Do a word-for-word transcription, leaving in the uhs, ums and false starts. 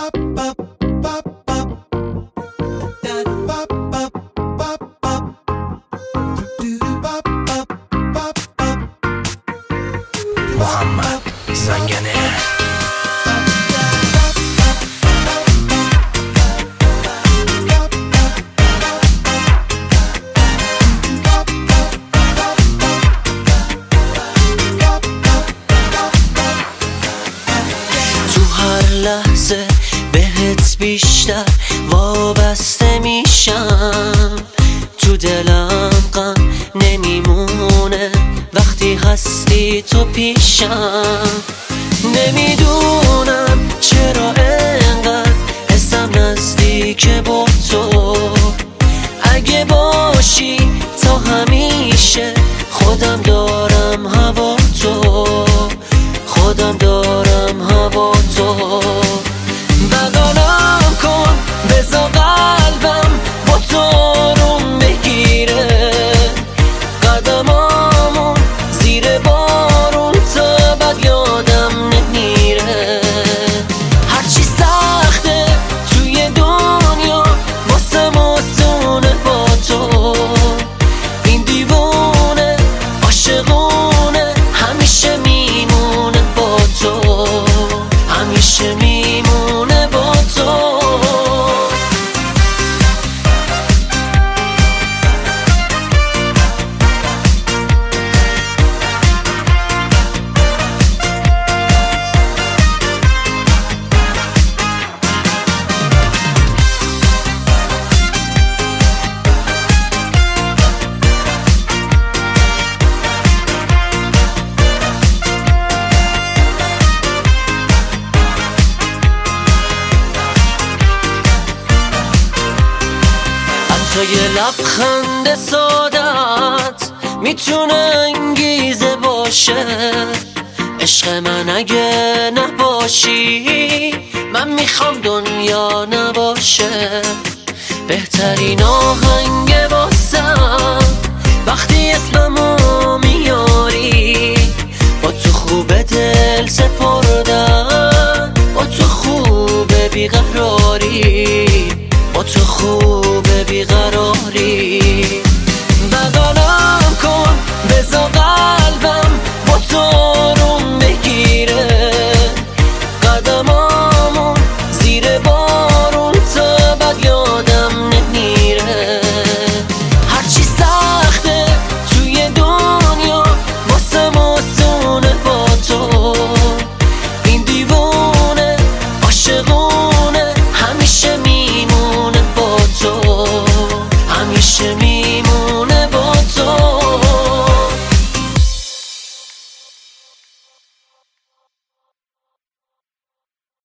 محمد زنگنه. تو هر لحظه بهت بیشتر وابسته میشم، تو دلم غم نمیمونه وقتی هستی تو پیشم. نمیدونم چرا انقدر حسم نزدیک با تو، اگه باشی تا همیشه خودم دارم هوا تو، خودم دارم هوا تو. بغلم کن بذار قلبم با تو روم بگیره، قدمامون زیر بارون تا بد یادم نمیره. هرچی سخته توی دنیا واسم آسونه با تو، این دیوونه عاشقونه همیشه میمونه با تو، همیشه میمونه با تو. تو یه لبخند سادت میتونه انگیزه باشه، عشق من اگه نباشی من میخوام دنیا نباشه. بهترین آهنگ واسم وقتی اسممو میاری، با تو خوبه دل سپردن، با تو خوبه بیقراری، با تو خوبه بیقراری. بغلم کن بذار قلبم با تو روم بگیره، قدمامون زیر بارون تا بد یادم نمیره. هرچی سخته توی دنیا واسم آسونه با تو، این دیوونه عاشقونه